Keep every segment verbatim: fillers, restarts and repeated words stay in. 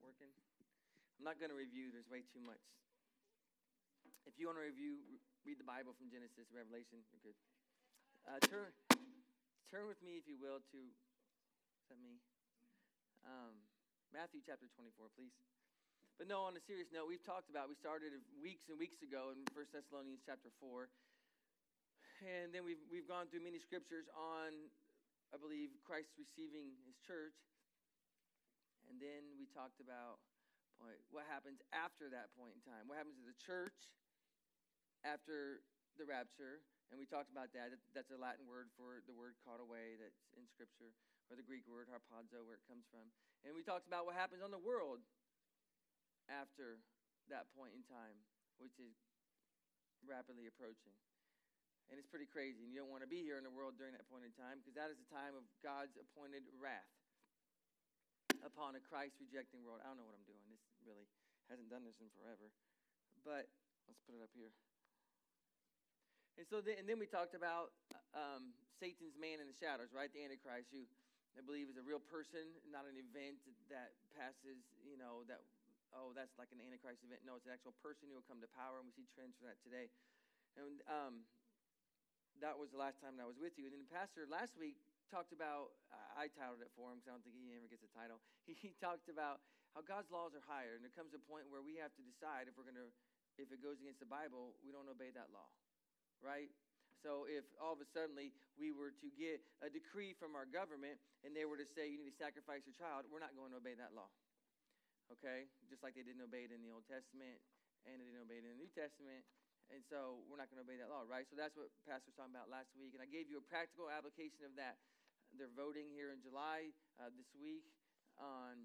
working? I'm not going to review. There's way too much. If you want to review, read the Bible from Genesis to Revelation. You're good. Uh, turn, turn with me, if you will, to, is that me? Um, Matthew chapter twenty-four, please. But no, on a serious note, we've talked about, we started weeks and weeks ago in First Thessalonians chapter four. And then we've we've gone through many scriptures on, I believe, Christ receiving his church. And then we talked about point, what happens after that point in time. What happens to the church after the rapture. And we talked about that. That's a Latin word for the word caught away that's in Scripture, or the Greek word harpazo, where it comes from. And we talked about what happens on the world after that point in time, which is rapidly approaching. And it's pretty crazy. And you don't want to be here in the world during that point in time, because that is the time of God's appointed wrath upon a Christ-rejecting world. I don't know what I'm doing. This really hasn't done this in forever. But let's put it up here. And so, then, and then we talked about um, Satan's man in the shadows, right? The Antichrist, who I believe is a real person, not an event that passes, you know, that, oh, that's like an Antichrist event. No, it's an actual person who will come to power, and we see trends for that today. And um, that was the last time that I was with you. And then the pastor last week talked about, I titled it for him because I don't think he ever gets a title. He, he talked about how God's laws are higher, and there comes a point where we have to decide if we're going to, if it goes against the Bible, we don't obey that law. Right? So if all of a sudden we were to get a decree from our government and they were to say you need to sacrifice your child, we're not going to obey that law. Okay? Just like they didn't obey it in the Old Testament and they didn't obey it in the New Testament. And so we're not going to obey that law, right? So that's what Pastor was talking about last week. And I gave you a practical application of that. They're voting here in July uh, this week on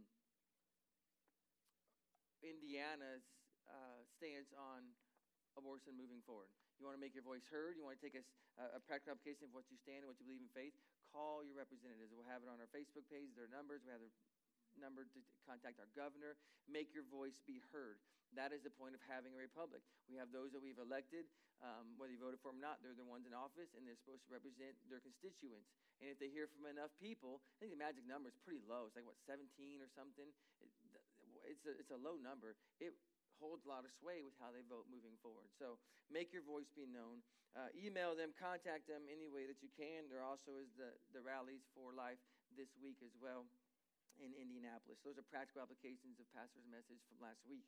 Indiana's uh, stance on abortion moving forward. You want to make your voice heard. You want to take a, a practical application of what you stand and what you believe in faith. Call your representatives. We'll have it on our Facebook page. Their numbers. We have their number to contact our governor. Make your voice be heard. That is the point of having a republic. We have those that we've elected, um, whether you voted for them or not. They're the ones in office, and they're supposed to represent their constituents. And if they hear from enough people, I think the magic number is pretty low. It's like, what, seventeen or something? It, it's, a, it's a low number. It holds a lot of sway with how they vote moving forward. So make your voice be known. Uh, email them, contact them any way that you can. There also is the, the Rallies for Life this week as well in Indianapolis. Those are practical applications of Pastor's message from last week.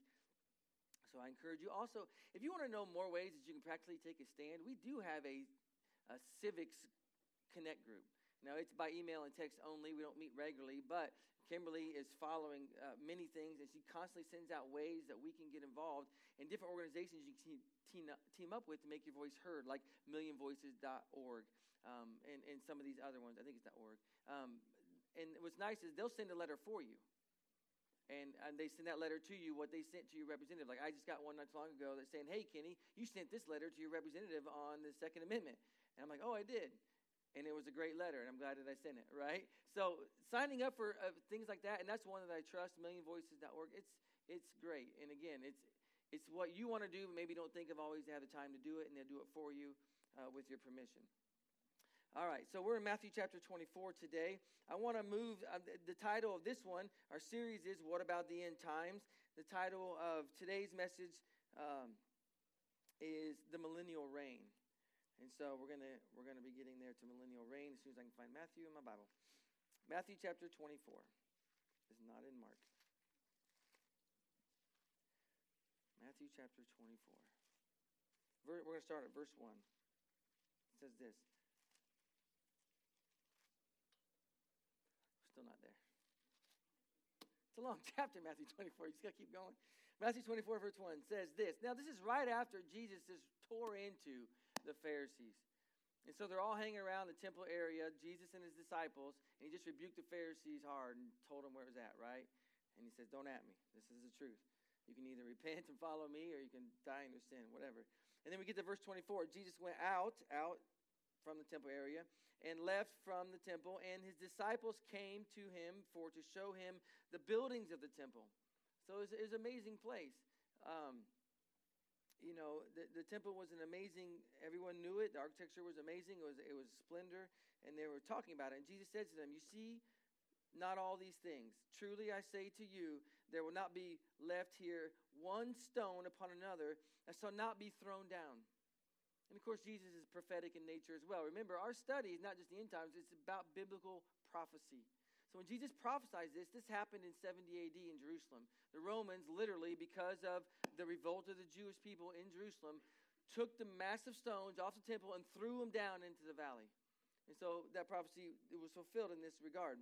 So I encourage you. Also, if you want to know more ways that you can practically take a stand, we do have a, a Civics Connect group. Now, it's by email and text only. We don't meet regularly, but Kimberly is following uh, many things, and she constantly sends out ways that we can get involved in different organizations you can team up, team up with to make your voice heard, like million voices dot org um, and, and some of these other ones. I think it's .org. Um, and what's nice is they'll send a letter for you. And, and they send that letter to you, what they sent to your representative. Like I just got one not too long ago that's saying, hey, Kenny, you sent this letter to your representative on the Second Amendment. And I'm like, oh, I did. And it was a great letter, and I'm glad that I sent it, right? So signing up for uh, things like that, and that's one that I trust, million voices dot org, it's it's great. And again, it's it's what you want to do, but maybe don't think of always to have the time to do it, and they'll do it for you uh, with your permission. All right, so we're in Matthew chapter twenty-four today. I want to move, uh, the, the title of this one, our series is What About the End Times? The title of today's message um, is The Millennial Reign. And so we're gonna we're gonna be getting there to millennial reign as soon as I can find Matthew in my Bible. Matthew chapter twenty-four. It's not in Mark. Matthew chapter twenty-four. We're gonna start at verse one. It says this. We're still not there. It's a long chapter, Matthew twenty-four. You just gotta keep going. Matthew twenty-four, verse one says this. Now, this is right after Jesus just tore into the Pharisees. And so they're all hanging around the temple area, Jesus and his disciples, and he just rebuked the Pharisees hard and told them where it was at, right? And he says, don't at me. This is the truth. You can either repent and follow me, or you can die in your sin, whatever. And then we get to verse twenty-four. Jesus went out, out from the temple area, and left from the temple, and his disciples came to him for to show him the buildings of the temple. So it was, it was an amazing place. Um, You know, the, the temple was an amazing, everyone knew it. The architecture was amazing. It was it was splendor, and they were talking about it. And Jesus said to them, you see not all these things. Truly I say to you, there will not be left here one stone upon another that shall not be thrown down. And of course, Jesus is prophetic in nature as well. Remember, our study is not just the end times, it's about biblical prophecy. So when Jesus prophesied this, this happened in seventy A D in Jerusalem. The Romans, literally, because of the revolt of the Jewish people in Jerusalem, took the massive stones off the temple and threw them down into the valley. And so that prophecy it was fulfilled in this regard.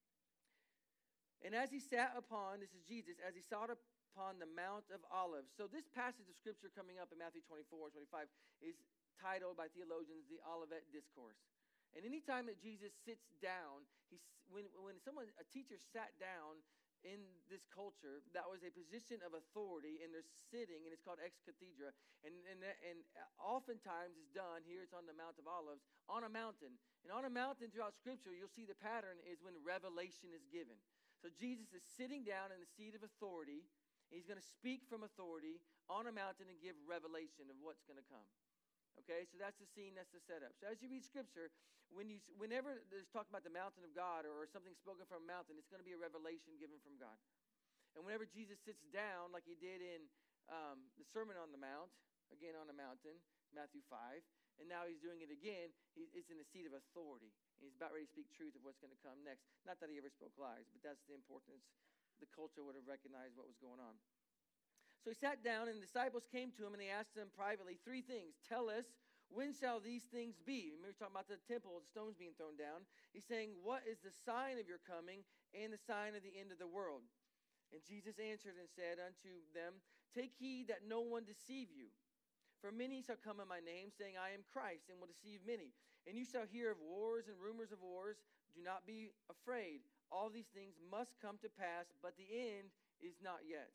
And as he sat upon, this is Jesus, as he sat upon the Mount of Olives. So this passage of Scripture coming up in Matthew twenty-four, twenty-five is titled by theologians the Olivet Discourse. And anytime that Jesus sits down, he, when, when someone, a teacher sat down in this culture, that was a position of authority, and they're sitting, and it's called ex cathedra. And, and, and oftentimes it's done, here it's on the Mount of Olives, on a mountain. And on a mountain throughout Scripture, you'll see the pattern is when revelation is given. So Jesus is sitting down in the seat of authority, and he's going to speak from authority on a mountain and give revelation of what's going to come. Okay, so that's the scene, that's the setup. So as you read Scripture, when you, whenever there's talk about the mountain of God or, or something spoken from a mountain, it's going to be a revelation given from God. And whenever Jesus sits down, like he did in um, the Sermon on the Mount, again on the mountain, Matthew five, and now he's doing it again, he, it's in the seat of authority. And he's about ready to speak truth of what's going to come next. Not that he ever spoke lies, but that's the importance. The culture would have recognized what was going on. So he sat down, and the disciples came to him, and he asked them privately three things. Tell us, when shall these things be? Remember, we're talking about the temple, the stones being thrown down. He's saying, what is the sign of your coming and the sign of the end of the world? And Jesus answered and said unto them, take heed that no one deceive you. For many shall come in my name, saying, I am Christ, and will deceive many. And you shall hear of wars and rumors of wars. Do not be afraid. All these things must come to pass, but the end is not yet.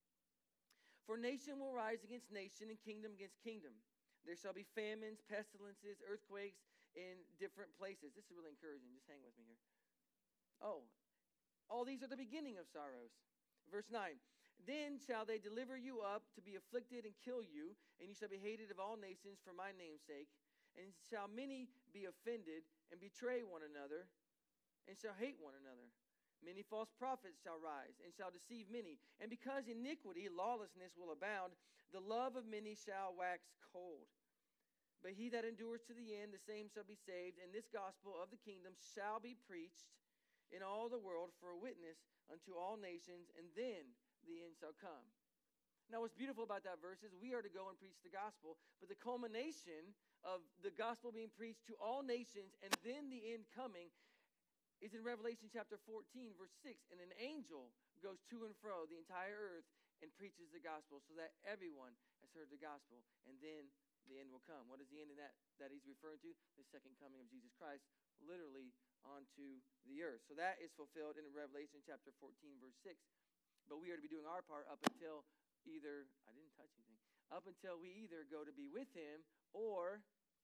For nation will rise against nation, and kingdom against kingdom. There shall be famines, pestilences, earthquakes in different places. This is really encouraging. Just hang with me here. Oh, all these are the beginning of sorrows. Verse nine. Then shall they deliver you up to be afflicted and kill you, and you shall be hated of all nations for my name's sake. And shall many be offended and betray one another, and shall hate one another. Many false prophets shall rise, and shall deceive many. And because iniquity, lawlessness will abound, the love of many shall wax cold. But he that endures to the end, the same shall be saved. And this gospel of the kingdom shall be preached in all the world for a witness unto all nations, and then the end shall come. Now what's beautiful about that verse is we are to go and preach the gospel, but the culmination of the gospel being preached to all nations and then the end coming is in Revelation chapter fourteen, verse six. And an angel goes to and fro the entire earth and preaches the gospel so that everyone has heard the gospel. And then the end will come. What is the end of that that he's referring to? The second coming of Jesus Christ, literally onto the earth. So that is fulfilled in Revelation chapter fourteen, verse six. But we are to be doing our part up until either, I didn't touch anything, up until we either go to be with him or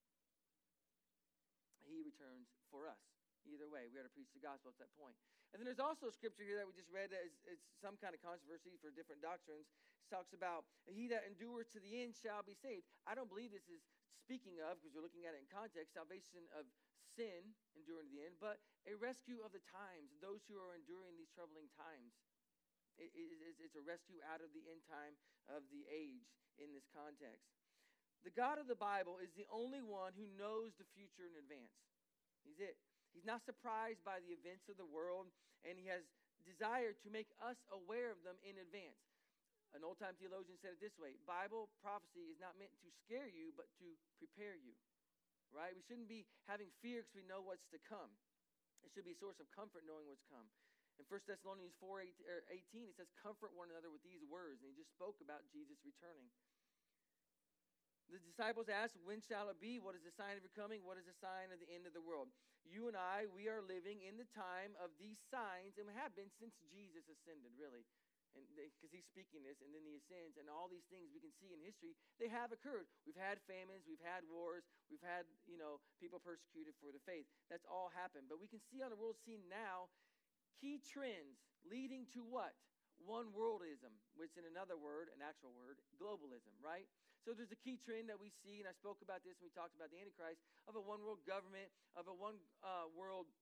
he returns for us. Either way, we are to preach the gospel at that point. And then there's also a scripture here that we just read that is, is some kind of controversy for different doctrines. It talks about, he that endures to the end shall be saved. I don't believe this is speaking of, because you're looking at it in context, salvation of sin, enduring to the end, but a rescue of the times, those who are enduring these troubling times. It, it, it's a rescue out of the end time of the age in this context. The God of the Bible is the only one who knows the future in advance. He's it. He's not surprised by the events of the world, and he has desired to make us aware of them in advance. An old-time theologian said it this way: Bible prophecy is not meant to scare you, but to prepare you, right? We shouldn't be having fear because we know what's to come. It should be a source of comfort knowing what's come. In First Thessalonians four eighteen, it says, comfort one another with these words, and he just spoke about Jesus returning. The disciples asked, when shall it be? What is the sign of your coming? What is the sign of the end of the world? You and I, we are living in the time of these signs, and we have been since Jesus ascended, really. And because he's speaking this, and then he ascends, and all these things we can see in history, they have occurred. We've had famines, we've had wars, we've had, you know, people persecuted for the faith. That's all happened. But we can see on the world scene now key trends leading to what? One worldism, which in another word, an actual word, globalism, right? So there's a key trend that we see, and I spoke about this when we talked about the Antichrist, of a one world government, of a one uh, world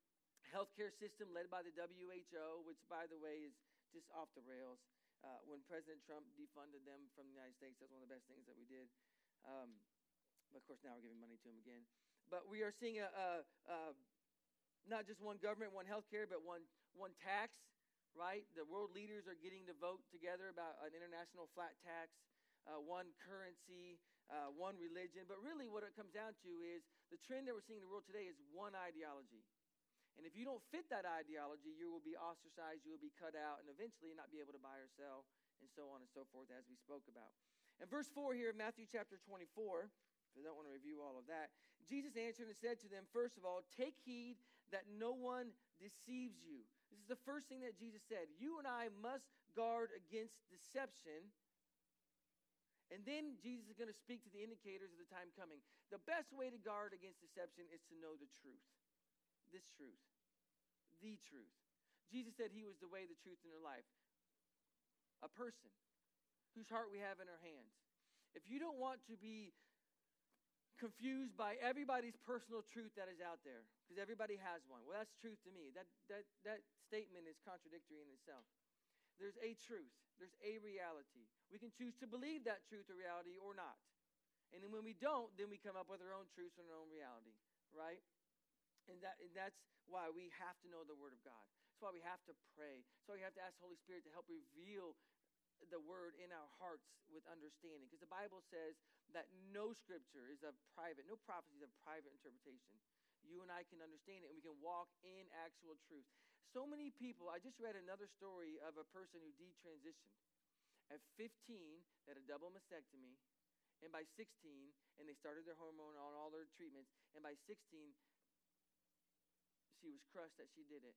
healthcare system led by the W H O, which, by the way, is just off the rails. Uh, when President Trump defunded them from the United States, that's one of the best things that we did. Um, but, of course, now we're giving money to them again. But we are seeing a, a, a not just one government, one healthcare, but one one tax, right? The world leaders are getting to vote together about an international flat tax, uh, one currency, uh, one religion. But really what it comes down to is the trend that we're seeing in the world today is one ideology. And if you don't fit that ideology, you will be ostracized, you will be cut out, and eventually not be able to buy or sell, and so on and so forth, as we spoke about. In verse four here, Matthew chapter twenty-four, if I don't want to review all of that, Jesus answered and said to them, first of all, take heed that no one deceives you. This is the first thing that Jesus said. You and I must guard against deception. And then Jesus is going to speak to the indicators of the time coming. The best way to guard against deception is to know the truth. This truth. The truth. Jesus said he was the way, the truth, and the life. A person whose heart we have in our hands. If you don't want to be confused by everybody's personal truth that is out there, because everybody has one. Well, that's truth to me. That, that, that statement is contradictory in itself. There's a truth. There's a reality. We can choose to believe that truth or reality or not. And then when we don't, then we come up with our own truths and our own reality, right? And that and that's why we have to know the Word of God. That's why we have to pray. That's why we have to ask the Holy Spirit to help reveal the Word in our hearts with understanding. Because the Bible says that no scripture is of private, no prophecy is of private interpretation. You and I can understand it, and we can walk in actual truth. So many people, I just read another story of a person who detransitioned. At fifteen, they had a double mastectomy, and by sixteen, and they started their hormone on all their treatments, and by sixteen, she was crushed that she did it.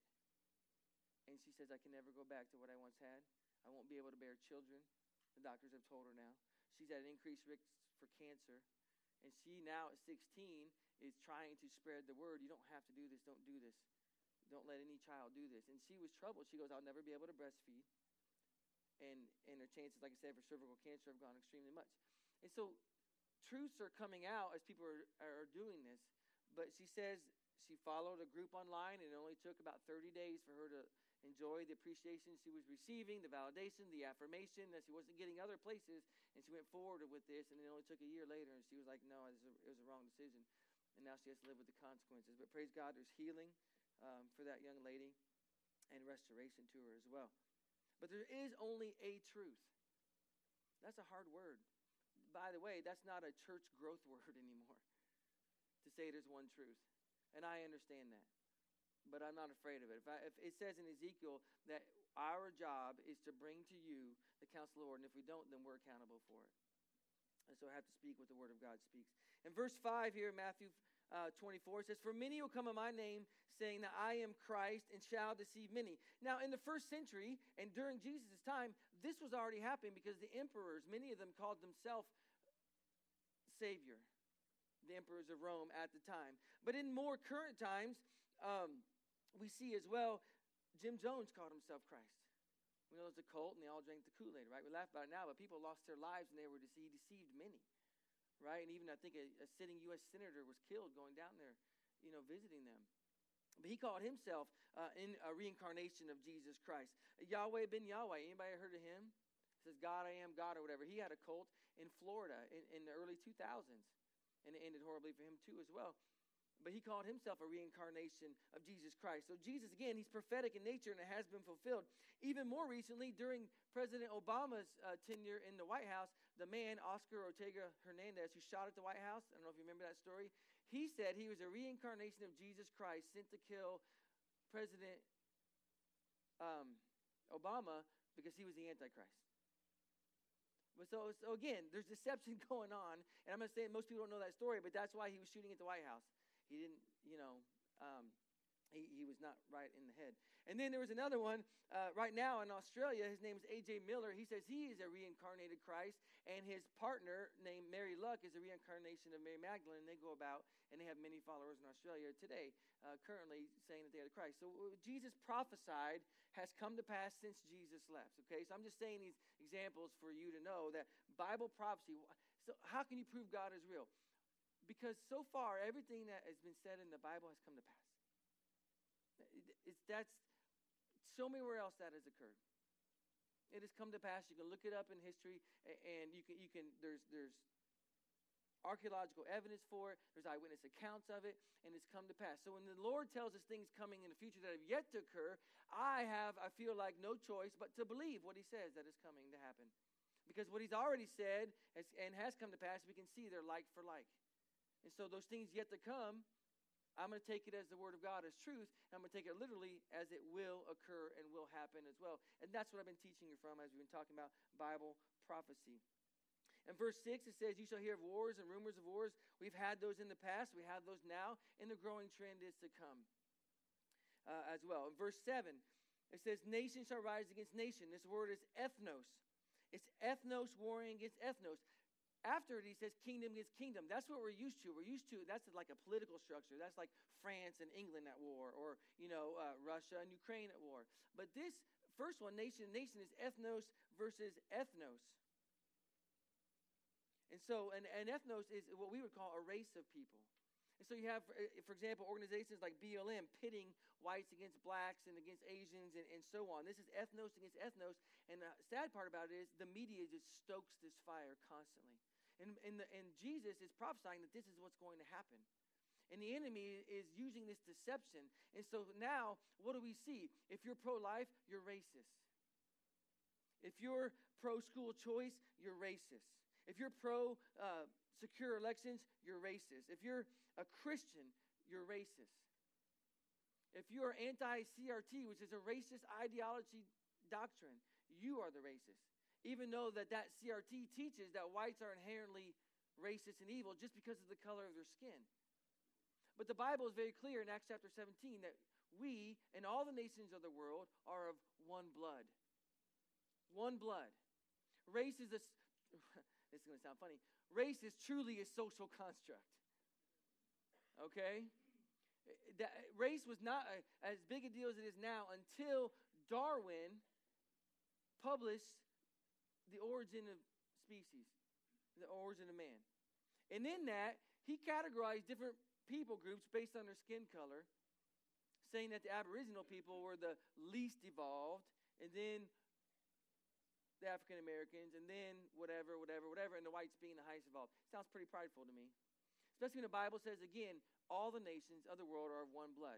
And she says, I can never go back to what I once had. I won't be able to bear children. The doctors have told her now. She's at an increased risk for cancer. And she now at sixteen is trying to spread the word. You don't have to do this. Don't do this. Don't let any child do this. And she was troubled. She goes, I'll never be able to breastfeed. And, and her chances, like I said, for cervical cancer have gone extremely much. And so truths are coming out as people are, are doing this. But she says she followed a group online, and it only took about thirty days for her to enjoy the appreciation she was receiving, the validation, the affirmation that she wasn't getting other places, and she went forward with this, and it only took a year later, and she was like, no, it was a, it was a wrong decision, and now she has to live with the consequences. But praise God, there's healing um, for that young lady and restoration to her as well. But there is only a truth. That's a hard word. By the way, that's not a church growth word anymore, to say there's one truth, and I understand that. But I'm not afraid of it. If, I, if it says in Ezekiel that our job is to bring to you the counsel of the Lord, and if we don't, then we're accountable for it. And so I have to speak what the Word of God speaks. In verse five here, Matthew uh, twenty-four, it says, for many will come in my name, saying that I am Christ, and shall deceive many. Now, in the first century, and during Jesus' time, this was already happening because the emperors, many of them called themselves Savior, the emperors of Rome at the time. But in more current times, um, we see as well, Jim Jones called himself Christ. We know it's a cult, and they all drank the Kool-Aid, right? We laugh about it now, but people lost their lives, and they were deceived, he deceived many, right? And even I think a, a sitting U S senator was killed going down there, you know, visiting them. But he called himself uh, in a reincarnation of Jesus Christ. Yahweh ben Yahweh, anybody heard of him? He says, God, I am God, or whatever. He had a cult in Florida in, in the early two thousands, and it ended horribly for him too as well. But he called himself a reincarnation of Jesus Christ. So Jesus, again, he's prophetic in nature, and it has been fulfilled. Even more recently, during President Obama's uh, tenure in the White House, the man, Oscar Ortega Hernandez, who shot at the White House, I don't know if you remember that story, he said he was a reincarnation of Jesus Christ sent to kill President um, Obama because he was the Antichrist. But so, so again, there's deception going on, and I'm not saying most people don't know that story, but that's why he was shooting at the White House. He didn't, you know, um, he, he was not right in the head. And then there was another one uh, right now in Australia. His name is A J Miller. He says he is a reincarnated Christ, and his partner named Mary Luck is a reincarnation of Mary Magdalene. They go about, and they have many followers in Australia today, uh, currently saying that they are the Christ. So what Jesus prophesied has come to pass since Jesus left, okay? So I'm just saying these examples for you to know that Bible prophecy, so how can you prove God is real? Because so far, everything that has been said in the Bible has come to pass. it's that's show me where else that has occurred. It has come to pass. You can look it up in history, and you can you can there's there's archaeological evidence for it. There's eyewitness accounts of it, and it's come to pass. So when the Lord tells us things coming in the future that have yet to occur, I have, I feel like no choice but to believe what he says that is coming to happen. Because what he's already said has, and has come to pass, we can see they're like for like. And so those things yet to come, I'm going to take it as the word of God, as truth. And I'm going to take it literally as it will occur and will happen as well. And that's what I've been teaching you from as we've been talking about Bible prophecy. In verse six, it says, you shall hear of wars and rumors of wars. We've had those in the past. We have those now. And the growing trend is to come uh, as well. In verse seven, it says, nation shall rise against nation. This word is ethnos. It's ethnos warring against ethnos. After it, he says kingdom against kingdom. That's what we're used to. We're used to, that's like a political structure. That's like France and England at war, or, you know, uh, Russia and Ukraine at war. But this first one, nation and nation, is ethnos versus ethnos. And so, and, and ethnos is what we would call a race of people. And so you have, for example, organizations like B L M pitting whites against blacks and against Asians and, and so on. This is ethnos against ethnos. And the sad part about it is the media just stokes this fire constantly. And, and, the, and Jesus is prophesying that this is what's going to happen. And the enemy is using this deception. And so now, what do we see? If you're pro-life, you're racist. If you're pro-school choice, you're racist. If you're pro-secure uh, elections, you're racist. If you're a Christian, you're racist. If you're anti-C R T, which is a racist ideology doctrine, you are the racist. Even though that, that C R T teaches that whites are inherently racist and evil just because of the color of their skin. But the Bible is very clear in Acts chapter seventeen that we and all the nations of the world are of one blood. One blood. Race is a... This is going to sound funny. Race is truly a social construct. Okay? That, race was not a, as big a deal as it is now until Darwin published The Origin of Species, The Origin of Man. And in that, he categorized different people groups based on their skin color, saying that the Aboriginal people were the least evolved, and then the African Americans, and then whatever, whatever, whatever, and the whites being the highest evolved. Sounds pretty prideful to me. Especially when the Bible says, again, all the nations of the world are of one blood.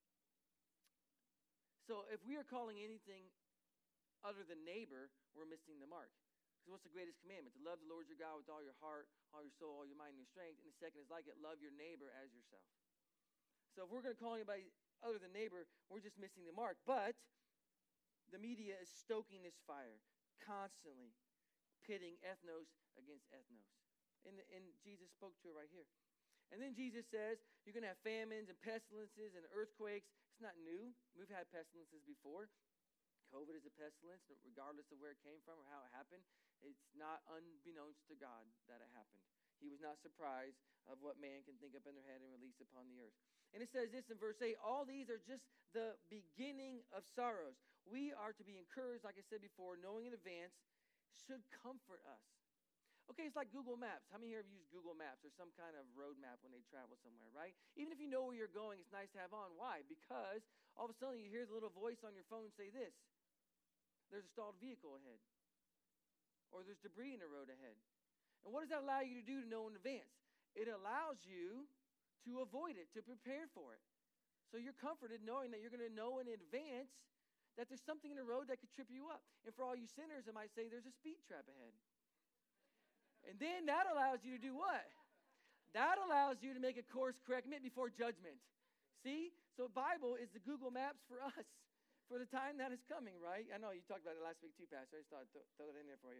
So if we are calling anything other than neighbor, we're missing the mark. Because what's the greatest commandment? To love the Lord your God with all your heart, all your soul, all your mind, and your strength. And the second is like it, love your neighbor as yourself. So if we're going to call anybody other than neighbor, we're just missing the mark. But the media is stoking this fire constantly, pitting ethnos against ethnos. And, and Jesus spoke to it right here. And then Jesus says, you're going to have famines and pestilences and earthquakes. It's not new. We've had pestilences before. COVID is a pestilence, regardless of where it came from or how it happened. It's not unbeknownst to God that it happened. He was not surprised of what man can think up in their head and release upon the earth. And it says this in verse eight, all these are just the beginning of sorrows. We are to be encouraged, like I said before, knowing in advance should comfort us. Okay, it's like Google Maps. How many here have used Google Maps or some kind of road map when they travel somewhere, right? Even if you know where you're going, it's nice to have on. Why? Because all of a sudden you hear the little voice on your phone say this. There's a stalled vehicle ahead. Or there's debris in the road ahead. And what does that allow you to do to know in advance? It allows you to avoid it, to prepare for it. So you're comforted knowing that you're going to know in advance that there's something in the road that could trip you up. And for all you sinners, I might say there's a speed trap ahead. And then that allows you to do what? That allows you to make a course correction before judgment. See? So Bible is the Google Maps for us, for the time that is coming, right? I know you talked about it last week too, Pastor. I just thought I'd th- throw it in there for you.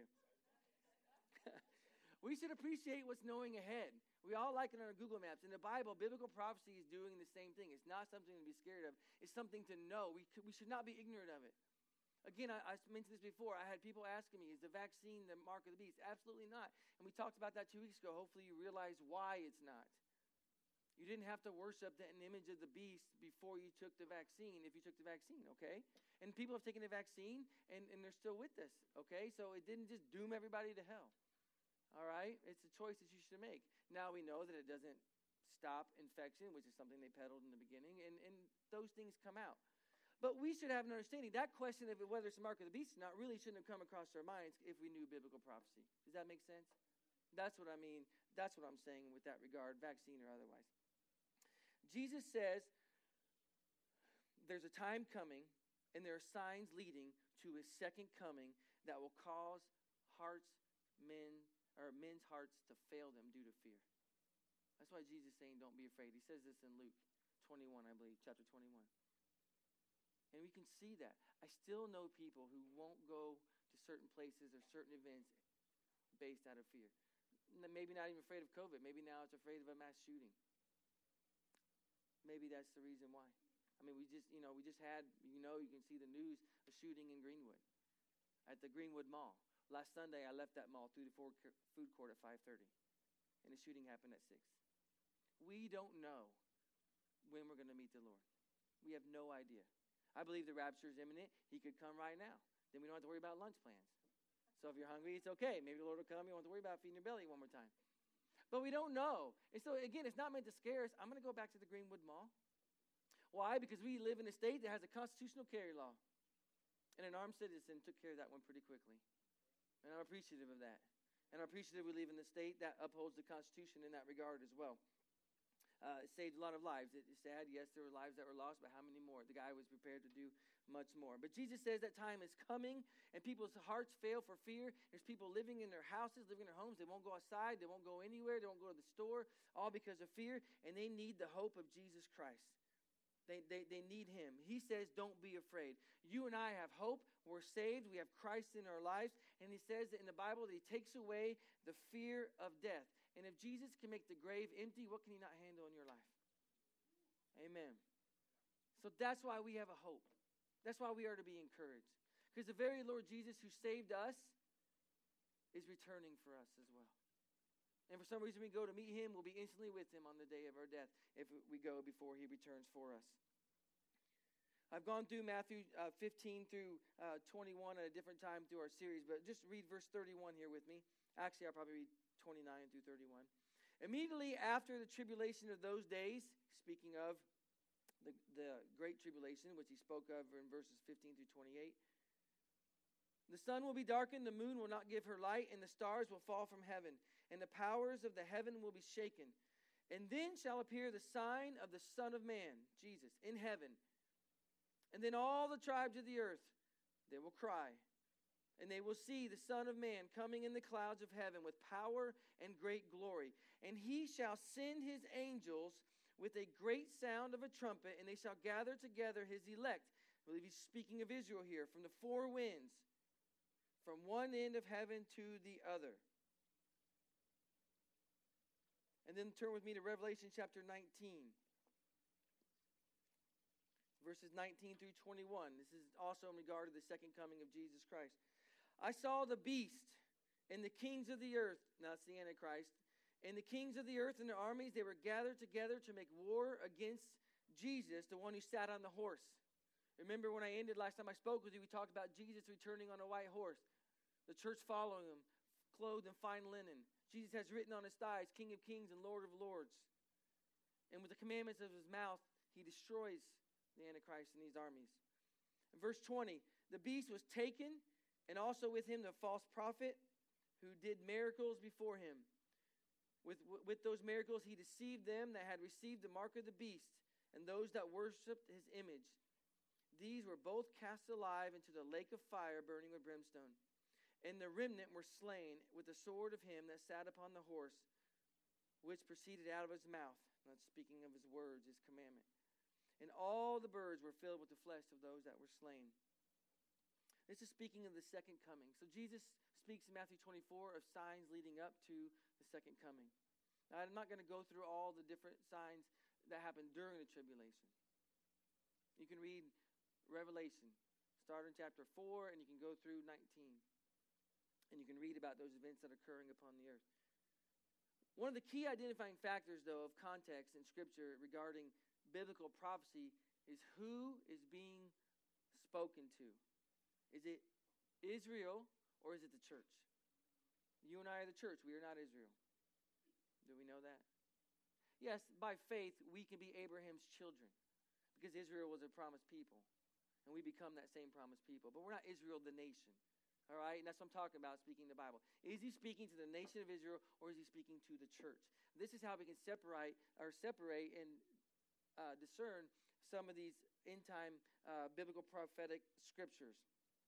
We should appreciate what's knowing ahead. We all like it on our Google Maps. In the Bible, biblical prophecy is doing the same thing. It's not something to be scared of. It's something to know. We, we should not be ignorant of it. Again, I, I mentioned this before. I had people asking me, is the vaccine the mark of the beast? Absolutely not. And we talked about that two weeks ago. Hopefully you realize why it's not. You didn't have to worship the, an image of the beast before you took the vaccine if you took the vaccine, okay? And people have taken the vaccine, and, and they're still with us, okay? So it didn't just doom everybody to hell, all right? It's a choice that you should make. Now we know that it doesn't stop infection, which is something they peddled in the beginning, and, and those things come out. But we should have an understanding. That question of whether it's the mark of the beast or not really shouldn't have come across our minds if we knew biblical prophecy. Does that make sense? That's what I mean. That's what I'm saying with that regard, vaccine or otherwise. Jesus says there's a time coming and there are signs leading to his second coming that will cause hearts, men, or men's hearts to fail them due to fear. That's why Jesus is saying, don't be afraid. He says this in Luke twenty-one, I believe, chapter twenty-one. And we can see that. I still know people who won't go to certain places or certain events based out of fear. Maybe not even afraid of COVID. Maybe now it's afraid of a mass shooting. Maybe that's the reason why. I mean, we just, you know, we just had, you know, you can see the news, a shooting in Greenwood, at the Greenwood Mall. Last Sunday, I left that mall through the food court at five thirty, and the shooting happened at six. We don't know when we're going to meet the Lord. We have no idea. I believe the rapture is imminent. He could come right now. Then we don't have to worry about lunch plans. So if you're hungry, it's okay. Maybe the Lord will come. You don't have to worry about feeding your belly one more time. But we don't know. And so, again, it's not meant to scare us. I'm going to go back to the Greenwood Mall. Why? Because we live in a state that has a constitutional carry law. And an armed citizen took care of that one pretty quickly. And I'm appreciative of that. And I'm appreciative we live in a state that upholds the Constitution in that regard as well. Uh, it saved a lot of lives. It's sad, yes, there were lives that were lost, but how many more? The guy was prepared to do much more. But Jesus says that time is coming, and people's hearts fail for fear. There's people living in their houses, living in their homes. They won't go outside. They won't go anywhere. They won't go to the store, all because of fear, and they need the hope of Jesus Christ. They, they, they need him. He says, don't be afraid. You and I have hope. We're saved. We have Christ in our lives. And he says that in the Bible that he takes away the fear of death. And if Jesus can make the grave empty, what can he not handle in your life? Amen. So that's why we have a hope. That's why we are to be encouraged. Because the very Lord Jesus who saved us is returning for us as well. And for some reason we go to meet him, we'll be instantly with him on the day of our death if we go before he returns for us. I've gone through Matthew uh, fifteen through uh, twenty-one at a different time through our series, but just read verse thirty-one here with me. Actually, I'll probably read twenty-nine through thirty-one. Immediately after the tribulation of those days, speaking of the, the great tribulation, which he spoke of in verses fifteen through twenty-eight, the sun will be darkened, the moon will not give her light, and the stars will fall from heaven, and the powers of the heaven will be shaken. And then shall appear the sign of the Son of Man, Jesus, in heaven. And then all the tribes of the earth, they will cry, and they will see the Son of Man coming in the clouds of heaven with power and great glory. And he shall send his angels with a great sound of a trumpet, and they shall gather together his elect. I believe he's speaking of Israel here, from the four winds, from one end of heaven to the other. And then turn with me to Revelation chapter nineteen. Verses nineteen through twenty-one. This is also in regard to the second coming of Jesus Christ. I saw the beast and the kings of the earth, now it's the Antichrist, and the kings of the earth and their armies, they were gathered together to make war against Jesus, the one who sat on the horse. Remember when I ended last time I spoke with you, we talked about Jesus returning on a white horse. The church following him, clothed in fine linen. Jesus has written on his thighs, King of Kings and Lord of Lords. And with the commandments of his mouth, he destroys the Antichrist and these armies. In verse twenty, the beast was taken, and also with him the false prophet who did miracles before him. With, with those miracles he deceived them that had received the mark of the beast and those that worshipped his image. These were both cast alive into the lake of fire burning with brimstone. And the remnant were slain with the sword of him that sat upon the horse, which proceeded out of his mouth. Not speaking of his words, his commandment. And all the birds were filled with the flesh of those that were slain. This is speaking of the second coming. So Jesus speaks in Matthew twenty-four of signs leading up to the second coming. Now, I'm not going to go through all the different signs that happened during the tribulation. You can read Revelation, start in chapter four, and you can go through nineteen. And you can read about those events that are occurring upon the earth. One of the key identifying factors, though, of context in Scripture regarding biblical prophecy is who is being spoken to. Is it Israel or is it the church? You and I are the church. We are not Israel. Do we know that? Yes, by faith, we can be Abraham's children because Israel was a promised people. and we become that same promised people. But we're not Israel, the nation. All right? And that's what I'm talking about, speaking the Bible. Is he speaking to the nation of Israel, or is he speaking to the church? This is how we can separate or separate and uh, discern some of these end-time uh, biblical prophetic scriptures.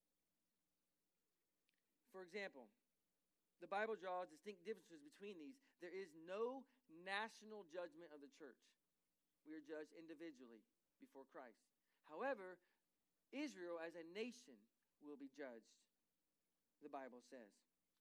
For example, the Bible draws distinct differences between these. There is no national judgment of the church. We are judged individually before Christ. However, Israel as a nation will be judged, the Bible says.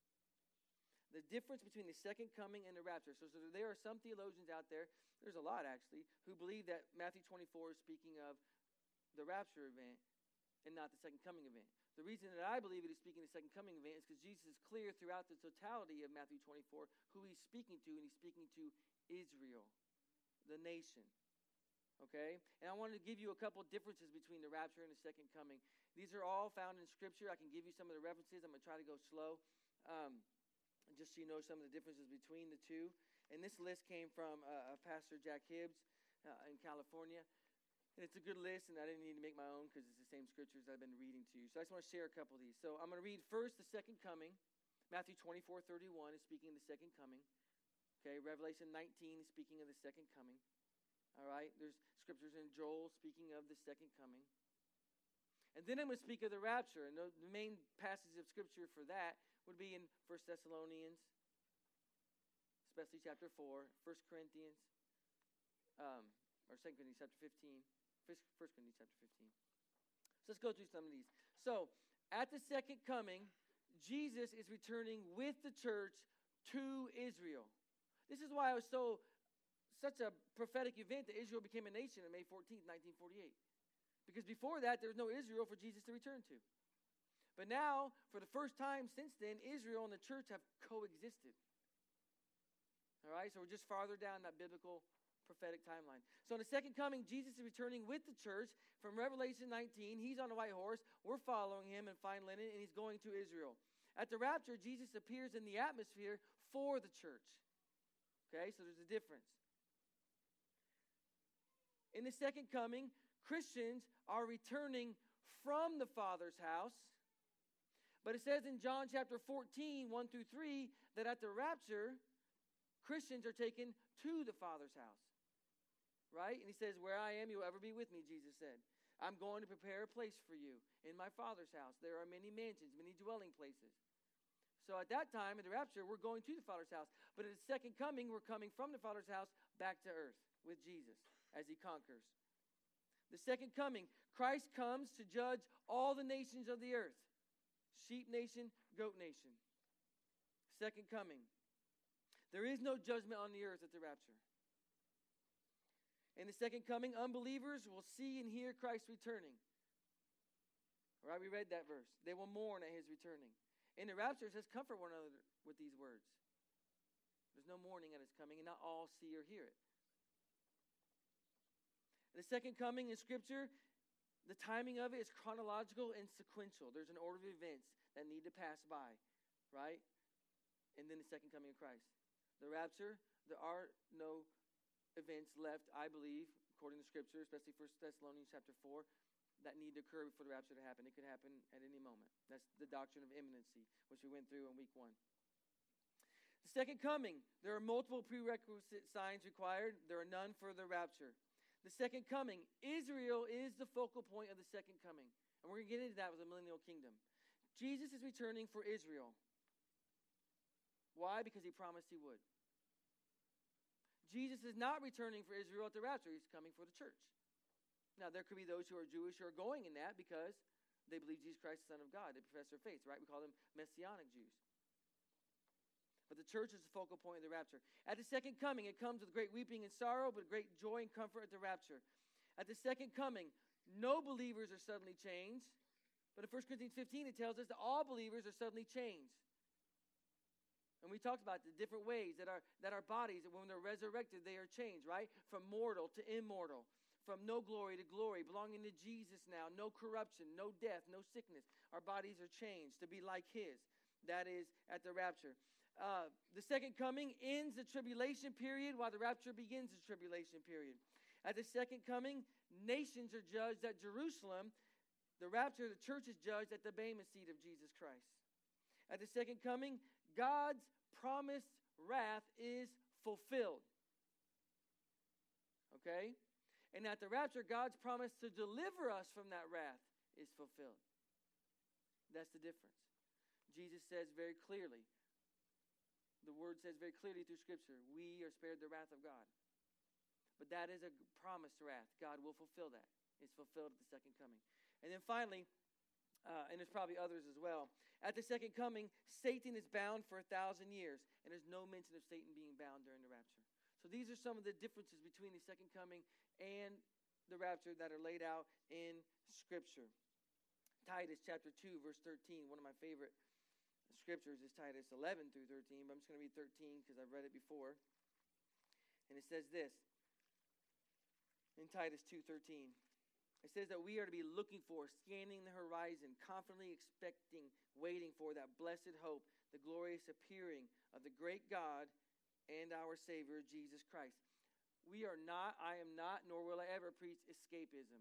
The difference between the second coming and the rapture. So, so there are some theologians out there, there's a lot actually, who believe that Matthew twenty-four is speaking of the rapture event and not the second coming event. The reason that I believe it is speaking of the second coming event is because Jesus is clear throughout the totality of Matthew twenty-four who he's speaking to, and he's speaking to Israel, the nation. Okay? And I wanted to give you a couple differences between the rapture and the second coming. These are all found in Scripture. I can give you some of the references. I'm going to try to go slow. Um, just so you know some of the differences between the two. And this list came from uh, Pastor Jack Hibbs uh, in California. And it's a good list, and I didn't need to make my own because it's the same scriptures I've been reading to you. So I just want to share a couple of these. So I'm going to read first the second coming. Matthew twenty-four thirty-one is speaking of the second coming. Okay, Revelation nineteen is speaking of the second coming. All right, there's scriptures in Joel speaking of the second coming. And then I'm going to speak of the rapture. And the, the main passage of scripture for that would be in First Thessalonians, especially chapter four, First Corinthians, um, or Second Corinthians chapter fifteen, First Corinthians chapter fifteen. So let's go through some of these. So at the second coming, Jesus is returning with the church to Israel. This is why it was so such a prophetic event that Israel became a nation on May fourteenth, nineteen forty-eight. Because before that, there was no Israel for Jesus to return to. But now, for the first time since then, Israel and the church have coexisted. All right, so we're just farther down that biblical prophetic timeline. So in the second coming, Jesus is returning with the church from Revelation nineteen. He's on a white horse. We're following him in fine linen, and he's going to Israel. At the rapture, Jesus appears in the atmosphere for the church. Okay, so there's a difference. In the second coming, Christians are returning from the Father's house. But it says in John chapter fourteen, one through three, that at the rapture, Christians are taken to the Father's house. Right? And he says, where I am, you'll ever be with me, Jesus said. I'm going to prepare a place for you in my Father's house. There are many mansions, many dwelling places. So at that time, in the rapture, we're going to the Father's house. But at the second coming, we're coming from the Father's house back to earth with Jesus as he conquers. The second coming, Christ comes to judge all the nations of the earth. Sheep nation, goat nation. Second coming. There is no judgment on the earth at the rapture. In the second coming, unbelievers will see and hear Christ returning. All right, we read that verse. They will mourn at his returning. In the rapture, it says, comfort one another with these words. There's no mourning at his coming, and not all see or hear it. The second coming in Scripture, the timing of it is chronological and sequential. There's an order of events that need to pass by, right? And then the second coming of Christ. The rapture, there are no events left, I believe, according to Scripture, especially First Thessalonians chapter four, that need to occur before the rapture to happen. It could happen at any moment. That's the doctrine of imminency, which we went through in week one. The second coming, there are multiple prerequisite signs required. There are none for the rapture. The second coming, Israel is the focal point of the second coming. And we're going to get into that with the millennial kingdom. Jesus is returning for Israel. Why? Because he promised he would. Jesus is not returning for Israel at the rapture. He's coming for the church. Now, there could be those who are Jewish who are going in that because they believe Jesus Christ is the Son of God. They profess their faith, right? We call them Messianic Jews. But the church is the focal point of the rapture. At the second coming, it comes with great weeping and sorrow, but great joy and comfort at the rapture. At the second coming, no believers are suddenly changed. But in First Corinthians fifteen, it tells us that all believers are suddenly changed. And we talked about the different ways that our, that our bodies, when they're resurrected, they are changed, right? From mortal to immortal. From no glory to glory, belonging to Jesus now. No corruption, no death, no sickness. Our bodies are changed to be like his. That is at the rapture. Uh, the second coming ends the tribulation period while the rapture begins the tribulation period. At the second coming, nations are judged at Jerusalem the rapture, the church is judged at the Bema seat of Jesus Christ. At the second coming, God's promised wrath is fulfilled. Okay? And at the rapture, God's promise to deliver us from that wrath is fulfilled. That's the difference. Jesus says very clearly, the word says very clearly through Scripture, we are spared the wrath of God. But that is a promised wrath. God will fulfill that. It's fulfilled at the second coming. And then finally, uh, and there's probably others as well, at the second coming, Satan is bound for a thousand years, and there's no mention of Satan being bound during the rapture. So these are some of the differences between the second coming and the rapture that are laid out in Scripture. Titus chapter two, verse thirteen, one of my favorite scriptures is Titus eleven through thirteen, but I'm just going to read thirteen because I've read it before. And it says this in Titus two thirteen. It says that we are to be looking for, scanning the horizon, confidently expecting, waiting for that blessed hope, the glorious appearing of the great God and our Savior, Jesus Christ. We are not, I am not, nor will I ever preach escapism.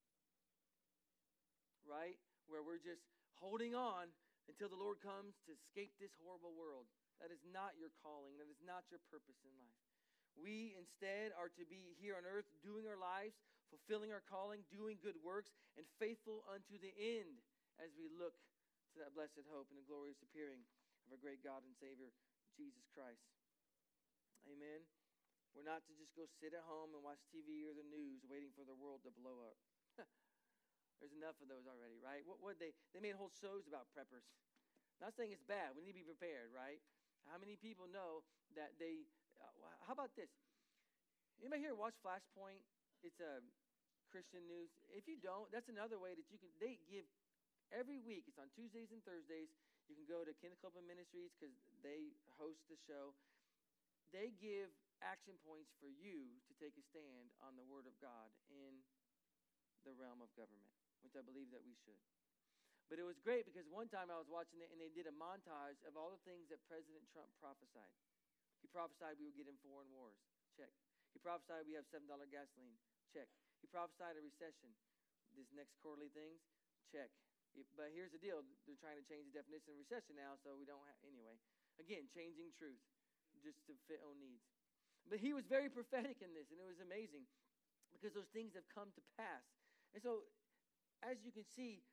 Right? Where we're just holding on until the Lord comes to escape this horrible world. That is not your calling. That is not your purpose in life. We instead are to be here on earth doing our lives, fulfilling our calling, doing good works, and faithful unto the end as we look to that blessed hope and the glorious appearing of our great God and Savior, Jesus Christ. Amen. We're not to just go sit at home and watch T V or the news waiting for the world to blow up. There's enough of those already, right? What would they? They made whole shows about preppers. Not saying it's bad. We need to be prepared, right? How many people know that they? Uh, how about this? Anybody here watch Flashpoint? It's a Christian news. If you don't, that's another way that you can. They give every week. It's on Tuesdays and Thursdays. You can go to Kingdom Club Ministries because they host the show. They give action points for you to take a stand on the Word of God in the realm of government, which I believe that we should. But it was great because one time I was watching it and they did a montage of all the things that President Trump prophesied. He prophesied we would get in foreign wars. Check. He prophesied we have seven dollars gasoline. Check. He prophesied a recession. This next quarterly things. Check. It, but here's the deal. They're trying to change the definition of recession now, so we don't have, anyway. Again, changing truth just to fit own needs. But he was very prophetic in this, and it was amazing because those things have come to pass. And so, as you can see,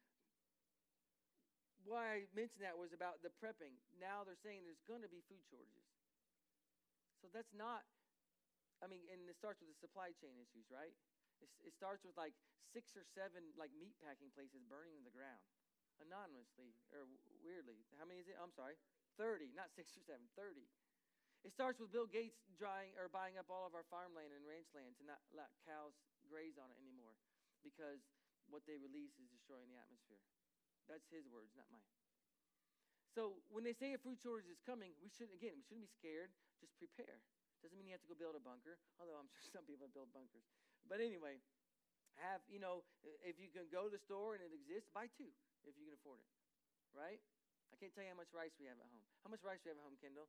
why I mentioned that was about the prepping. Now they're saying there's going to be food shortages. So that's not, I mean, and it starts with the supply chain issues, right? It's, it starts with like six or seven like meat packing places burning in the ground anonymously or weirdly. How many is it? I'm sorry, thirty, not six or seven, thirty. It starts with Bill Gates drying or buying up all of our farmland and ranch land to not let cows graze on it anymore because what they release is destroying the atmosphere. That's his words, not mine. So when they say a food shortage is coming, we should again, we shouldn't be scared. Just prepare. Doesn't mean you have to go build a bunker, although I'm sure some people build bunkers. But anyway, have, you know, if you can go to the store and it exists, buy two if you can afford it, right? I can't tell you how much rice we have at home. How much rice do we have at home, Kendall?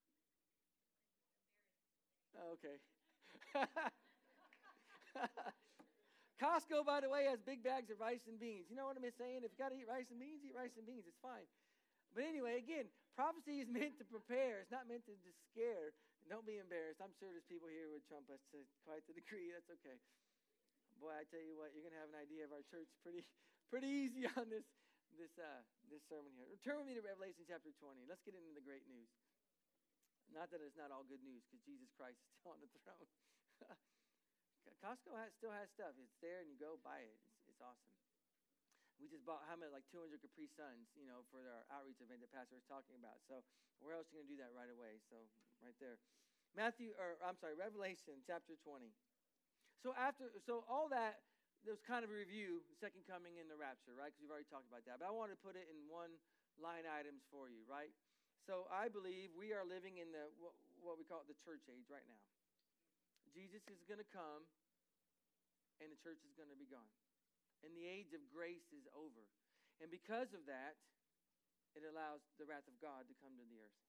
Oh, okay. Costco, by the way, has big bags of rice and beans. You know what I'm saying? If you got to eat rice and beans, eat rice and beans. It's fine. But anyway, again, prophecy is meant to prepare. It's not meant to just scare. Don't be embarrassed. I'm sure there's people here with Trump us to quite the degree. That's okay. Boy, I tell you what, you're going to have an idea of our church pretty pretty easy on this this uh, this sermon here. Turn with me to Revelation chapter twenty. Let's get into the great news. Not that it's not all good news, because Jesus Christ is still on the throne. Costco has, still has stuff. It's there, and you go buy it. It's, it's awesome. We just bought how many, like two hundred Capri Suns, you know, for our outreach event that Pastor was talking about. So where else are you going to do that right away? So right there. Matthew, or I'm sorry, Revelation chapter twenty. So after, so all that, there was kind of a review, the second coming and the rapture, right? Because we've already talked about that. But I want to put it in one line items for you, right? So I believe we are living in the what, what we call the church age right now. Jesus is going to come, and the church is going to be gone. And the age of grace is over. And because of that, it allows the wrath of God to come to the earth.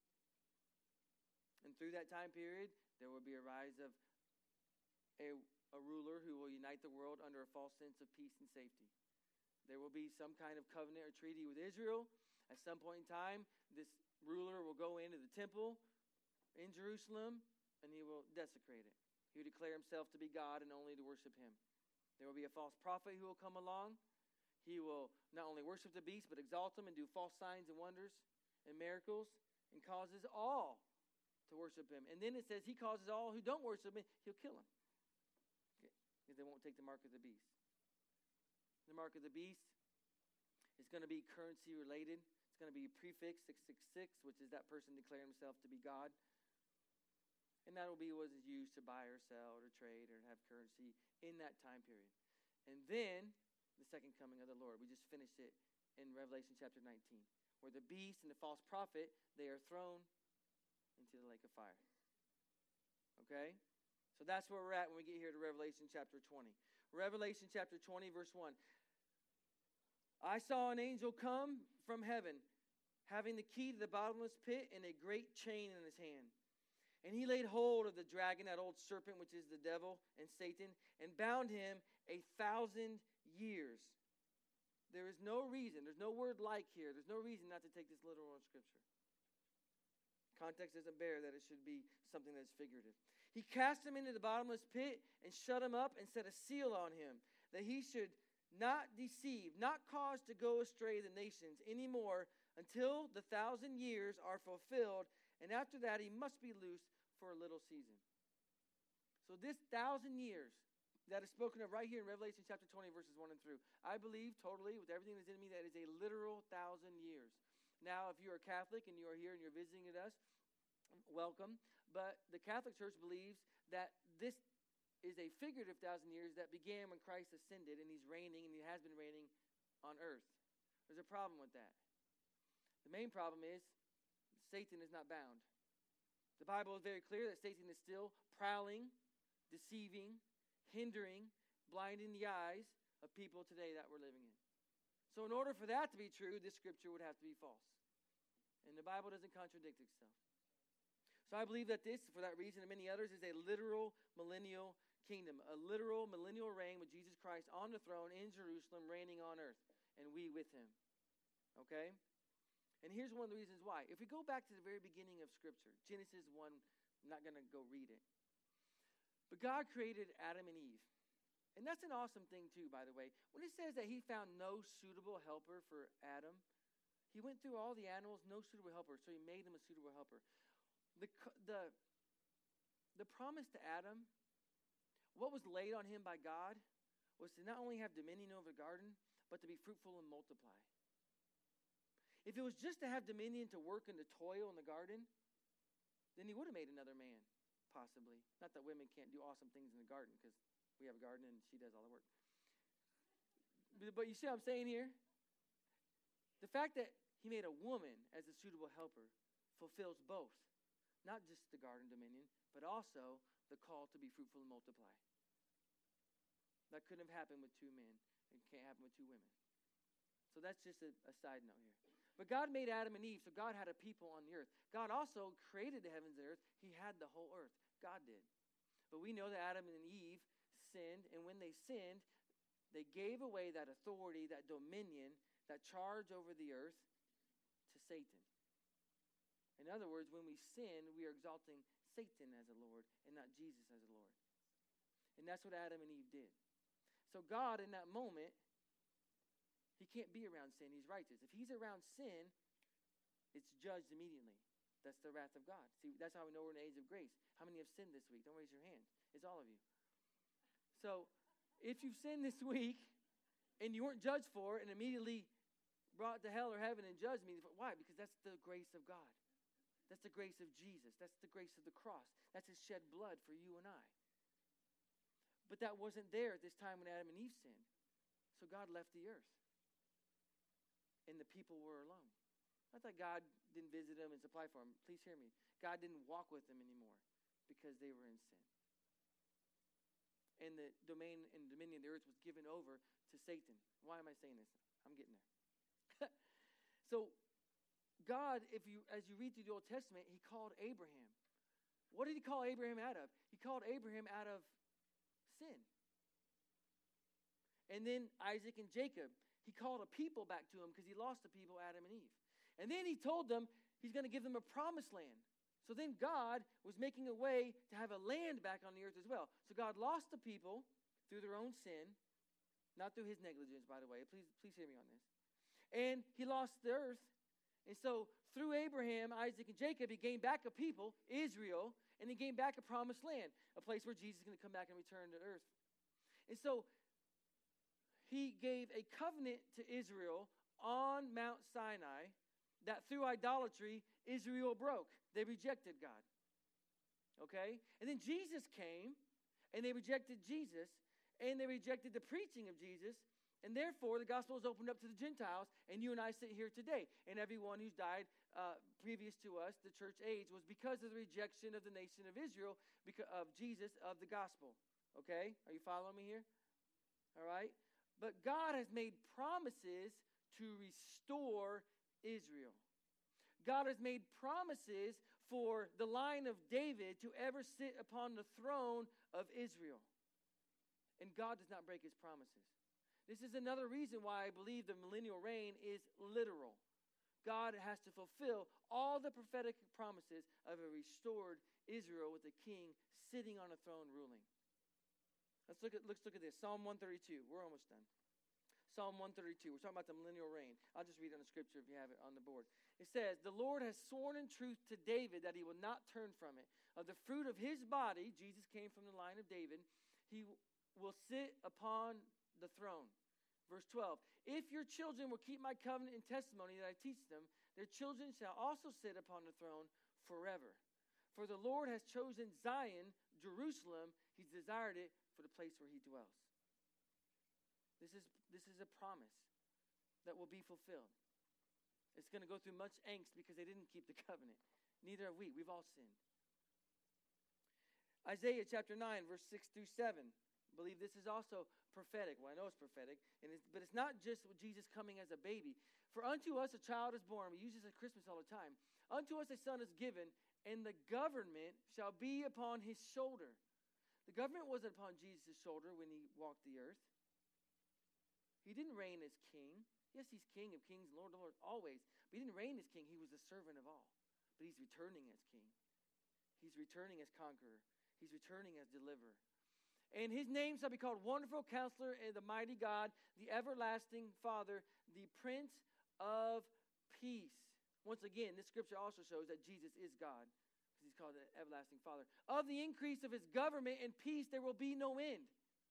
And through that time period, there will be a rise of a, a ruler who will unite the world under a false sense of peace and safety. There will be some kind of covenant or treaty with Israel. At some point in time, this ruler will go into the temple in Jerusalem, and he will desecrate it. He will declare himself to be God and only to worship him. There will be a false prophet who will come along. He will not only worship the beast, but exalt him and do false signs and wonders and miracles, and causes all to worship him. And then it says he causes all who don't worship him, he'll kill them. Because they won't take the mark of the beast. The mark of the beast is going to be currency related. It's going to be prefix six six six, which is that person declaring himself to be God. And that will be what is used to buy or sell or trade or have currency in that time period. And then the second coming of the Lord. We just finished it in Revelation chapter nineteen, where the beast and the false prophet, they are thrown into the lake of fire. Okay? So that's where we're at when we get here to Revelation chapter twenty. Revelation chapter twenty, verse one. I saw an angel come from heaven, having the key to the bottomless pit and a great chain in his hand. And he laid hold of the dragon, that old serpent, which is the devil and Satan, and bound him a thousand years. There is no reason, there's no word like here, there's no reason not to take this literal in Scripture. Context doesn't bear that it should be something that's figurative. He cast him into the bottomless pit and shut him up and set a seal on him, that he should not deceive, not cause to go astray the nations anymore until the thousand years are fulfilled, and after that he must be loosed for a little season. So this thousand years that is spoken of right here in Revelation chapter twenty, verses one and through, I believe totally with everything that's in me that is a literal thousand years. Now, if you're a Catholic and you are here and you're visiting with us, welcome. But the Catholic Church believes that this is a figurative thousand years that began when Christ ascended and he's reigning and he has been reigning on earth. There's a problem with that. The main problem is Satan is not bound. The Bible is very clear that Satan is still prowling, deceiving, hindering, blinding the eyes of people today that we're living in. So in order for that to be true, this scripture would have to be false. And the Bible doesn't contradict itself. So I believe that this, for that reason and many others, is a literal millennial kingdom, a literal millennial reign with Jesus Christ on the throne in Jerusalem, reigning on earth, and we with him. Okay? And here's one of the reasons why. If we go back to the very beginning of Scripture, Genesis one, I'm not going to go read it. But God created Adam and Eve. And that's an awesome thing too, by the way. When it says that he found no suitable helper for Adam, he went through all the animals, no suitable helper, so he made him a suitable helper. The, the, the promise to Adam, what was laid on him by God, was to not only have dominion over the garden, but to be fruitful and multiply. If it was just to have dominion to work and to toil in the garden, then he would have made another man, possibly. Not that women can't do awesome things in the garden, because we have a garden and she does all the work. But you see what I'm saying here? The fact that he made a woman as a suitable helper fulfills both. Not just the garden dominion, but also the call to be fruitful and multiply. That couldn't have happened with two men. It can't happen with two women. So that's just a, a side note here. But God made Adam and Eve, so God had a people on the earth. God also created the heavens and earth. He had the whole earth. God did. But we know that Adam and Eve sinned, and when they sinned, they gave away that authority, that dominion, that charge over the earth to Satan. In other words, when we sin, we are exalting Satan as a Lord and not Jesus as a Lord. And that's what Adam and Eve did. So God, in that moment, he can't be around sin. He's righteous. If he's around sin, it's judged immediately. That's the wrath of God. See, that's how we know we're in the age of grace. How many have sinned this week? Don't raise your hand. It's all of you. So if you've sinned this week and you weren't judged for it and immediately brought to hell or heaven and judged me, why? Because that's the grace of God. That's the grace of Jesus. That's the grace of the cross. That's his shed blood for you and I. But that wasn't there at this time when Adam and Eve sinned. So God left the earth. And the people were alone. Not that God didn't visit them and supply for them. Please hear me. God didn't walk with them anymore because they were in sin. And the domain and dominion of the earth was given over to Satan. Why am I saying this? I'm getting there. So God, if you as you read through the Old Testament, he called Abraham. What did he call Abraham out of? He called Abraham out of sin. And then Isaac and Jacob. he called a people back to him because he lost the people, Adam and Eve. And then he told them he's going to give them a promised land. So then God was making a way to have a land back on the earth as well. So God lost the people through their own sin, not through his negligence, by the way. Please, please hear me on this. And he lost the earth. And so through Abraham, Isaac, and Jacob, he gained back a people, Israel, and he gained back a promised land, a place where Jesus is going to come back and return to earth. And so he gave a covenant to Israel on Mount Sinai that through idolatry, Israel broke. They rejected God. Okay? And then Jesus came, and they rejected Jesus, and they rejected the preaching of Jesus, and therefore the gospel is opened up to the Gentiles, and you and I sit here today. And everyone who's died uh, previous to us, the church age, was because of the rejection of the nation of Israel, because of Jesus, of the gospel. Okay? Are you following me here? All right? But God has made promises to restore Israel. God has made promises for the line of David to ever sit upon the throne of Israel. And God does not break his promises. This is another reason why I believe the millennial reign is literal. God has to fulfill all the prophetic promises of a restored Israel with a king sitting on a throne ruling. Let's look at, let's look at this. Psalm one thirty-two. We're almost done. Psalm one thirty-two. We're talking about the millennial reign. I'll just read it on the scripture if you have it on the board. It says, "The Lord has sworn in truth to David that he will not turn from it. Of the fruit of his body," Jesus came from the line of David, "he will sit upon the throne." Verse twelve, "If your children will keep my covenant and testimony that I teach them, their children shall also sit upon the throne forever. For the Lord has chosen Zion, Jerusalem. He's desired it for the place where he dwells." This is, this is a promise that will be fulfilled. It's going to go through much angst because they didn't keep the covenant. Neither have we. We've all sinned. Isaiah chapter nine, verse six through seven. I believe this is also prophetic. Well, I know it's prophetic, and it's, but it's not just Jesus coming as a baby. "For unto us a child is born." We use this at Christmas all the time. "Unto us a son is given, and the government shall be upon his shoulder." The government wasn't upon Jesus' shoulder when he walked the earth. He didn't reign as king. Yes, he's king of kings, Lord of lords, always. But he didn't reign as king. He was the servant of all. But he's returning as king. He's returning as conqueror. He's returning as deliverer. "And his name shall be called Wonderful Counselor, and the Mighty God, the Everlasting Father, the Prince of Peace." Once again, this scripture also shows that Jesus is God, because he's called the Everlasting Father. "Of the increase of his government and peace there will be no end.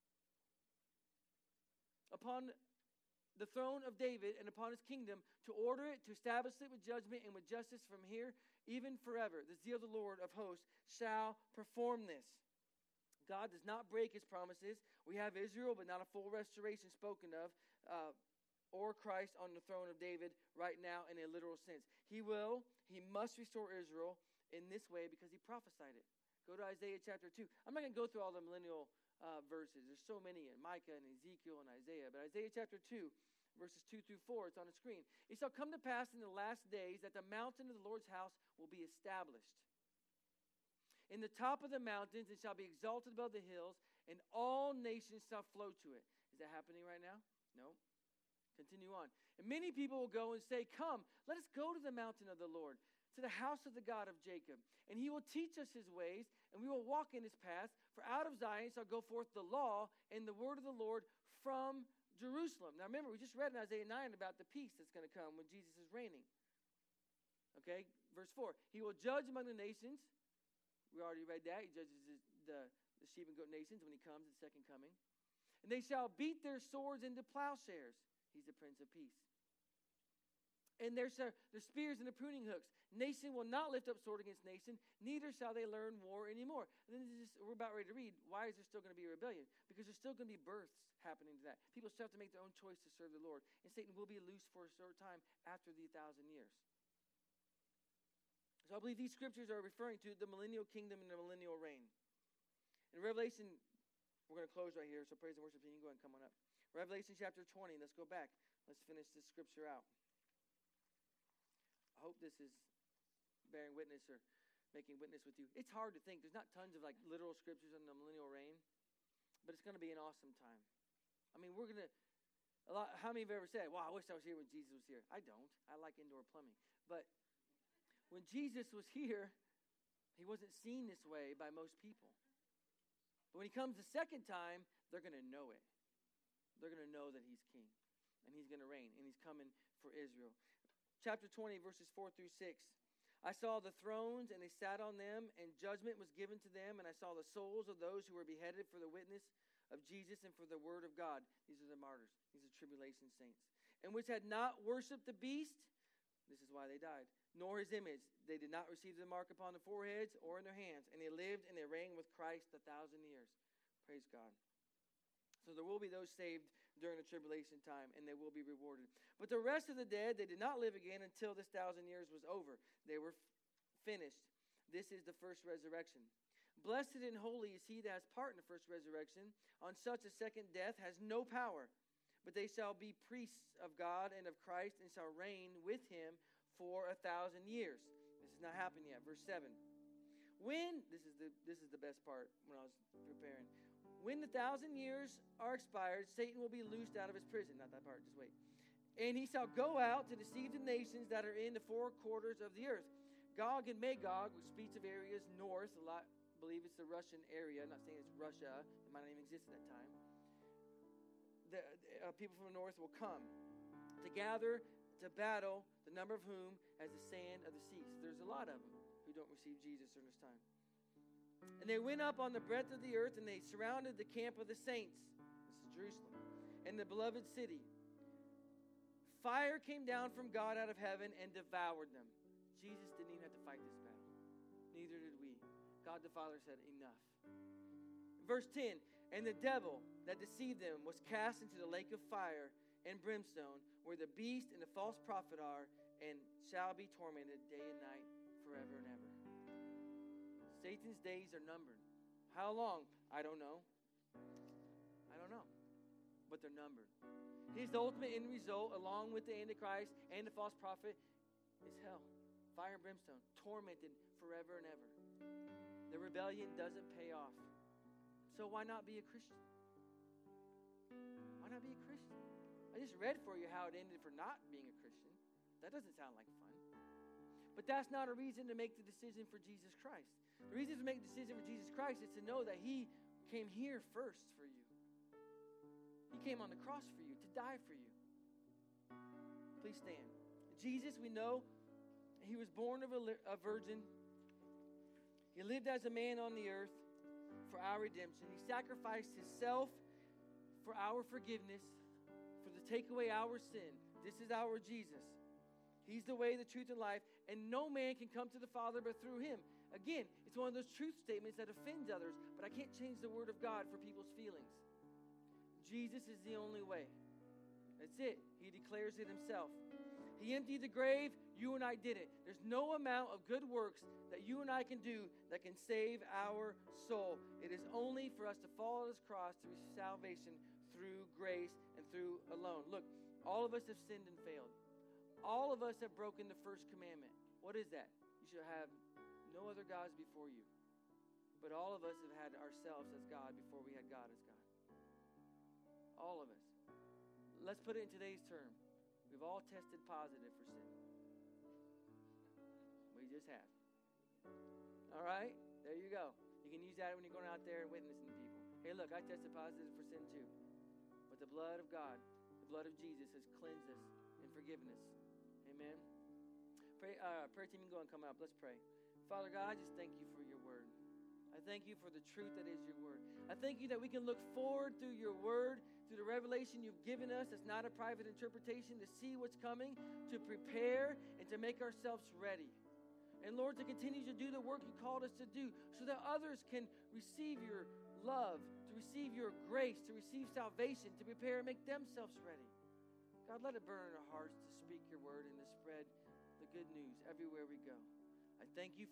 Upon the throne of David and upon his kingdom, to order it, to establish it with judgment and with justice from here, even forever. The zeal of the Lord of hosts shall perform this." God does not break his promises. We have Israel, but not a full restoration spoken of, uh, or Christ on the throne of David right now in a literal sense. He will, he must restore Israel in this way because he prophesied it. Go to Isaiah chapter two. I'm not going to go through all the millennial uh, verses. There's so many in Micah and Ezekiel and Isaiah. But Isaiah chapter two, verses two through four, it's on the screen. "It shall come to pass in the last days that the mountain of the Lord's house will be established in the top of the mountains, and shall be exalted above the hills, and all nations shall flow to it." Is that happening right now? No. Continue on. "And many people will go and say, 'Come, let us go to the mountain of the Lord, to the house of the God of Jacob. And he will teach us his ways, and we will walk in his paths. For out of Zion shall go forth the law and the word of the Lord from Jerusalem.'" Now remember, we just read in Isaiah nine about the peace that's going to come when Jesus is reigning. Okay, verse four. "He will judge among the nations." We already read that. He judges the, the, the sheep and goat nations when he comes, the second coming. "And they shall beat their swords into plowshares." He's the Prince of Peace. "And there shall their spears into pruning hooks. Nation will not lift up sword against nation, neither shall they learn war anymore." And then this is, we're about ready to read. Why is there still going to be a rebellion? Because there's still going to be births happening to that. People still have to make their own choice to serve the Lord. And Satan will be loose for a short time after the thousand years. So I believe these scriptures are referring to the millennial kingdom and the millennial reign. In Revelation, we're going to close right here, so praise and worship team, you can go ahead and come on up. Revelation chapter twenty, let's go back. Let's finish this scripture out. I hope this is bearing witness or making witness with you. It's hard to think. There's not tons of like literal scriptures on the millennial reign, but it's going to be an awesome time. I mean, we're going to, A lot, how many have ever said, wow, I wish I was here when Jesus was here? I don't. I like indoor plumbing. But when Jesus was here, he wasn't seen this way by most people. But when he comes the second time, they're going to know it. They're going to know that he's king. And he's going to reign. And he's coming for Israel. Chapter twenty, verses four through six. I saw the thrones, and they sat on them, and judgment was given to them. And I saw the souls of those who were beheaded for the witness of Jesus and for the word of God. These are the martyrs. These are tribulation saints. And which had not worshipped the beast, this is why they died, nor his image. They did not receive the mark upon their foreheads or in their hands. And they lived and they reigned with Christ a thousand years. Praise God. So there will be those saved during the tribulation time, and they will be rewarded. But the rest of the dead, they did not live again until this thousand years was over. They were f- finished. This is the first resurrection. Blessed and holy is he that has part in the first resurrection. On such a second death has no power, but they shall be priests of God and of Christ, and shall reign with him for a thousand years. This has not happened yet. Verse seven. When, this is the this is the best part when I was preparing. When the thousand years are expired, Satan will be loosed out of his prison. Not that part, just wait. And he shall go out to deceive the nations that are in the four quarters of the earth. Gog and Magog, which speaks of areas north, a lot believe it's the Russian area. I'm not saying it's Russia. It might not even exist at that time. The uh, people from the north will come to gather to battle, the number of whom as the sand of the sea. So there's a lot of them who don't receive Jesus during this time. And they went up on the breadth of the earth, and they surrounded the camp of the saints. This is Jerusalem. And the beloved city. Fire came down from God out of heaven and devoured them. Jesus didn't even have to fight this battle. Neither did we. God the Father said, enough. Verse ten, and the devil that deceived them was cast into the lake of fire and brimstone, where the beast and the false prophet are, and shall be tormented day and night forever and ever. Satan's days are numbered. How long? I don't know. I don't know. But they're numbered. His ultimate end result, along with the Antichrist and the false prophet, is hell. Fire and brimstone. Tormented forever and ever. The rebellion doesn't pay off. So why not be a Christian? Why not be a Christian? I just read for you how it ended for not being a Christian. That doesn't sound like fun. But that's not a reason to make the decision for Jesus Christ. The reason to make the decision for Jesus Christ is to know that he came here first for you. He came on the cross for you, to die for you. Please stand. Jesus, we know, he was born of a, a virgin. He lived as a man on the earth for our redemption. He sacrificed himself for our forgiveness, for to take away our sin. This is our Jesus. He's the way, the truth, and life, and no man can come to the Father but through him. Again, it's one of those truth statements that offends others, but I can't change the word of God for people's feelings. Jesus is the only way. That's it. He declares it himself. He emptied the grave. You and I did it. There's no amount of good works that you and I can do that can save our soul. It is only for us to follow his cross to receive salvation through grace and through alone. Look, all of us have sinned and failed. All of us have broken the first commandment. What is that? You shall have no other gods before you. But all of us have had ourselves as God before we had God as God. All of us. Let's put it in today's term. We've all tested positive for sin. We just have. All right? There you go. You can use that when you're going out there and witnessing to people. Hey, look, I tested positive for sin too. But the blood of God, the blood of Jesus has cleansed us and forgiven us. Amen. Pray, uh, prayer team, you can go and come up. Let's pray. Father God, I just thank you for your word. I thank you for the truth that is your word. I thank you that we can look forward through your word, through the revelation you've given us. It's not a private interpretation, to see what's coming, to prepare, and to make ourselves ready. And Lord, to continue to do the work you called us to do so that others can receive your love, to receive your grace, to receive salvation, to prepare and make themselves ready. God, let it burn in our hearts to speak your word and to spread the good news everywhere we go. I thank you